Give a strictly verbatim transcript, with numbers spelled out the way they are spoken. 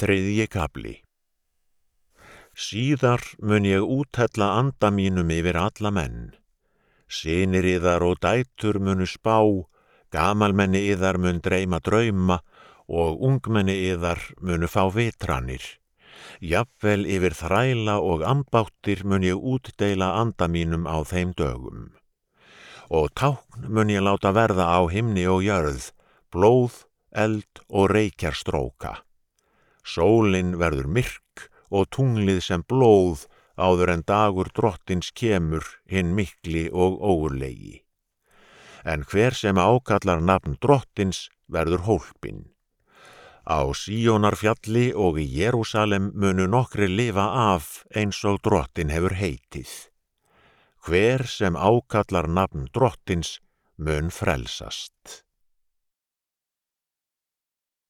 Þriðji kafli. Síðar mun ég úthella anda mínum yfir alla menn. Synir yðar og dætur munu spá, gamalmenni yðar mun dreyma drauma og ungmenni yðar munu fá vitranir. Jafnvel yfir þræla og ambáttir mun ég útdeila anda mínum á þeim dögum. Og tákn mun ég láta verða á himni og jörð, blóð, eld og reykjarstróka. Sólin verður myrk og tunglið sem blóð áður en dagur drottins kemur hinn mikli og ógurlegi. En hver sem ákallar nafn drottins verður hólpinn. Á Síónarfjalli og í Jerúsalem munu nokkrir lifa af eins og drottin hefur heitið. Hver sem ákallar nafn drottins mun frelsast.